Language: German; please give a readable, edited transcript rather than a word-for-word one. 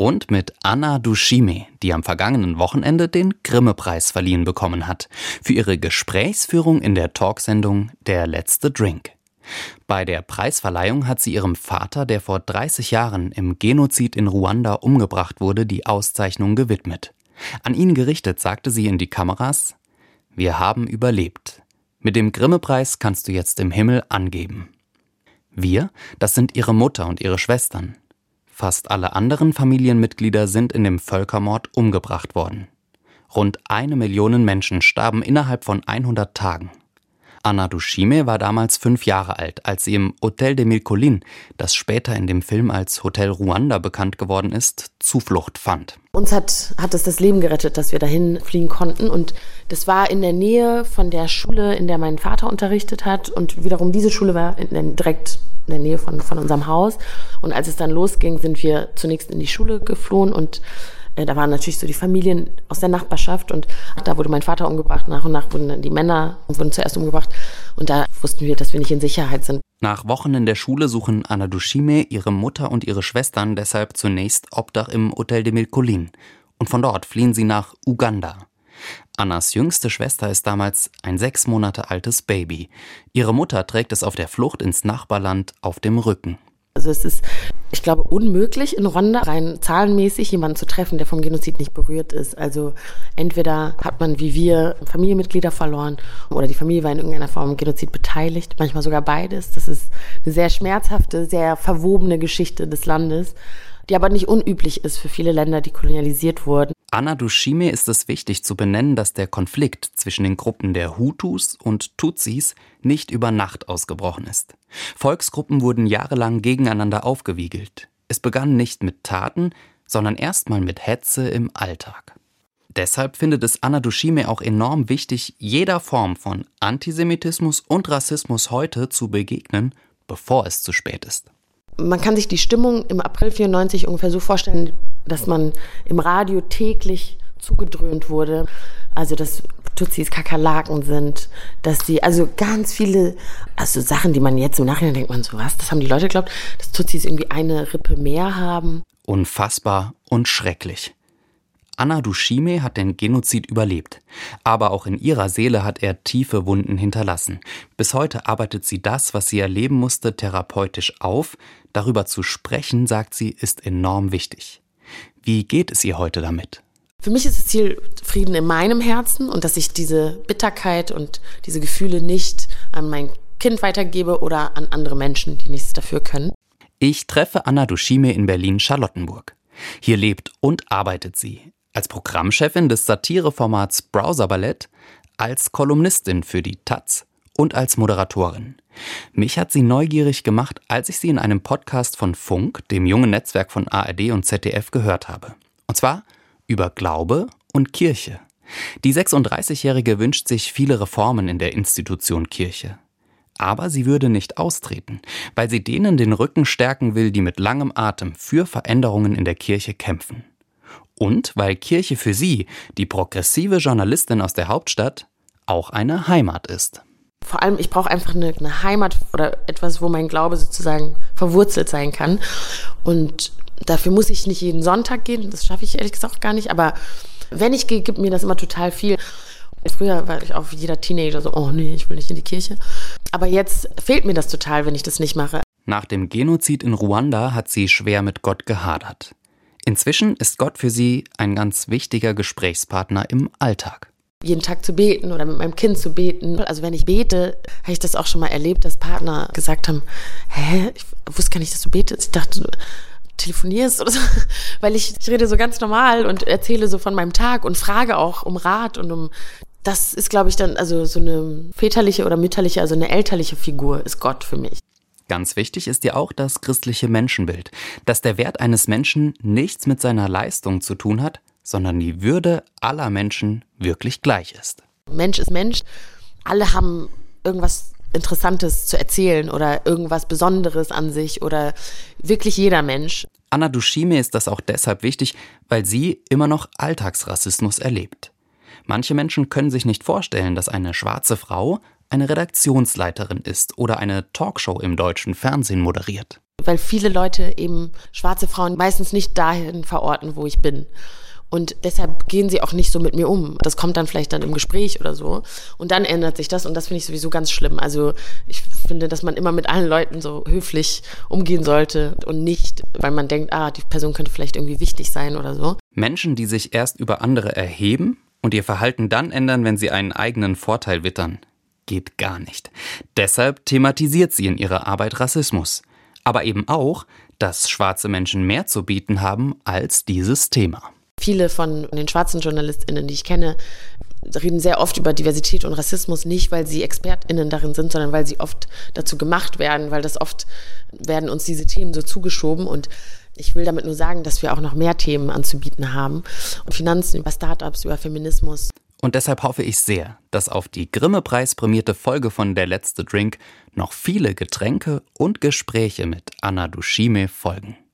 Und mit Anna Dushime, die am vergangenen Wochenende den Grimme-Preis verliehen bekommen hat, für ihre Gesprächsführung in der Talksendung Der letzte Drink. Bei der Preisverleihung hat sie ihrem Vater, der vor 30 Jahren im Genozid in Ruanda umgebracht wurde, die Auszeichnung gewidmet. An ihn gerichtet sagte sie in die Kameras: Wir haben überlebt. Mit dem Grimme-Preis kannst du jetzt im Himmel angeben. Wir, das sind ihre Mutter und ihre Schwestern. Fast alle anderen Familienmitglieder sind in dem Völkermord umgebracht worden. Rund 1 Million Menschen starben innerhalb von 100 Tagen. Anna Dushime war damals 5 Jahre alt, als sie im Hotel de Mille Collines, das später in dem Film als Hotel Ruanda bekannt geworden ist, Zuflucht fand. Uns hat es das Leben gerettet, dass wir dahin fliehen konnten. Und das war in der Nähe von der Schule, in der mein Vater unterrichtet hat. Und wiederum diese Schule war direkt in der Nähe von unserem Haus. Und als es dann losging, sind wir zunächst in die Schule geflohen und da waren natürlich so die Familien aus der Nachbarschaft und da wurde mein Vater umgebracht. Nach und nach wurden dann die Männer zuerst umgebracht und da wussten wir, dass wir nicht in Sicherheit sind. Nach Wochen in der Schule suchen Anna Dushime, ihre Mutter und ihre Schwestern deshalb zunächst Obdach im Hotel de Mille Collines. Und von dort fliehen sie nach Uganda. Annas jüngste Schwester ist damals ein 6 Monate altes Baby. Ihre Mutter trägt es auf der Flucht ins Nachbarland auf dem Rücken. Also es ist, ich glaube, unmöglich in Ruanda rein zahlenmäßig jemanden zu treffen, der vom Genozid nicht berührt ist. Also entweder hat man wie wir Familienmitglieder verloren oder die Familie war in irgendeiner Form am Genozid beteiligt, manchmal sogar beides. Das ist eine sehr schmerzhafte, sehr verwobene Geschichte des Landes, die aber nicht unüblich ist für viele Länder, die kolonialisiert wurden. Anna Dushime ist es wichtig zu benennen, dass der Konflikt zwischen den Gruppen der Hutus und Tutsis nicht über Nacht ausgebrochen ist. Volksgruppen wurden jahrelang gegeneinander aufgewiegelt. Es begann nicht mit Taten, sondern erstmal mit Hetze im Alltag. Deshalb findet es Anna Dushime auch enorm wichtig, jeder Form von Antisemitismus und Rassismus heute zu begegnen, bevor es zu spät ist. Man kann sich die Stimmung im April 94 ungefähr so vorstellen, dass man im Radio täglich zugedröhnt wurde. Also, dass Tutsis Kakerlaken sind, dass sie, also ganz viele, also Sachen, die man jetzt im Nachhinein denkt, man so, was, das haben die Leute geglaubt, dass Tutsis irgendwie eine Rippe mehr haben. Unfassbar und schrecklich. Anna Dushime hat den Genozid überlebt. Aber auch in ihrer Seele hat er tiefe Wunden hinterlassen. Bis heute arbeitet sie das, was sie erleben musste, therapeutisch auf. Darüber zu sprechen, sagt sie, ist enorm wichtig. Wie geht es ihr heute damit? Für mich ist das Ziel Frieden in meinem Herzen und dass ich diese Bitterkeit und diese Gefühle nicht an mein Kind weitergebe oder an andere Menschen, die nichts dafür können. Ich treffe Anna Dushime in Berlin-Charlottenburg. Hier lebt und arbeitet sie. Als Programmchefin des Satireformats Browser Ballett, als Kolumnistin für die taz und als Moderatorin. Mich hat sie neugierig gemacht, als ich sie in einem Podcast von Funk, dem jungen Netzwerk von ARD und ZDF, gehört habe. Und zwar über Glaube und Kirche. Die 36-Jährige wünscht sich viele Reformen in der Institution Kirche. Aber sie würde nicht austreten, weil sie denen den Rücken stärken will, die mit langem Atem für Veränderungen in der Kirche kämpfen. Und weil Kirche für sie, die progressive Journalistin aus der Hauptstadt, auch eine Heimat ist. Vor allem, ich brauche einfach eine Heimat oder etwas, wo mein Glaube sozusagen verwurzelt sein kann. Und dafür muss ich nicht jeden Sonntag gehen, das schaffe ich ehrlich gesagt auch gar nicht. Aber wenn ich gehe, gibt mir das immer total viel. Früher war ich auch wie jeder Teenager so, oh nee, ich will nicht in die Kirche. Aber jetzt fehlt mir das total, wenn ich das nicht mache. Nach dem Genozid in Ruanda hat sie schwer mit Gott gehadert. Inzwischen ist Gott für sie ein ganz wichtiger Gesprächspartner im Alltag. Jeden Tag zu beten oder mit meinem Kind zu beten. Also wenn ich bete, habe ich das auch schon mal erlebt, dass Partner gesagt haben, ich wusste gar nicht, dass du betest. Ich dachte, du telefonierst oder so. Weil ich rede so ganz normal und erzähle so von meinem Tag und frage auch um Rat und das ist, glaube ich, dann also so eine väterliche oder mütterliche, also eine elterliche Figur ist Gott für mich. Ganz wichtig ist ja auch das christliche Menschenbild, dass der Wert eines Menschen nichts mit seiner Leistung zu tun hat, sondern die Würde aller Menschen wirklich gleich ist. Mensch ist Mensch. Alle haben irgendwas Interessantes zu erzählen oder irgendwas Besonderes an sich oder wirklich jeder Mensch. Anna Dushime ist das auch deshalb wichtig, weil sie immer noch Alltagsrassismus erlebt. Manche Menschen können sich nicht vorstellen, dass eine schwarze Frau eine Redaktionsleiterin ist oder eine Talkshow im deutschen Fernsehen moderiert. Weil viele Leute eben schwarze Frauen meistens nicht dahin verorten, wo ich bin. Und deshalb gehen sie auch nicht so mit mir um. Das kommt dann vielleicht dann im Gespräch oder so. Und dann ändert sich das und das finde ich sowieso ganz schlimm. Also ich finde, dass man immer mit allen Leuten so höflich umgehen sollte und nicht, weil man denkt, die Person könnte vielleicht irgendwie wichtig sein oder so. Menschen, die sich erst über andere erheben und ihr Verhalten dann ändern, wenn sie einen eigenen Vorteil wittern, geht gar nicht. Deshalb thematisiert sie in ihrer Arbeit Rassismus. Aber eben auch, dass schwarze Menschen mehr zu bieten haben als dieses Thema. Viele von den schwarzen JournalistInnen, die ich kenne, reden sehr oft über Diversität und Rassismus, nicht weil sie ExpertInnen darin sind, sondern weil sie oft dazu gemacht werden, weil das oft werden uns diese Themen so zugeschoben und ich will damit nur sagen, dass wir auch noch mehr Themen anzubieten haben. Und Finanzen, über Startups, über Feminismus. Und deshalb hoffe ich sehr, dass auf die Grimme-Preis prämierte Folge von Der letzte Drink noch viele Getränke und Gespräche mit Anna Dushime folgen.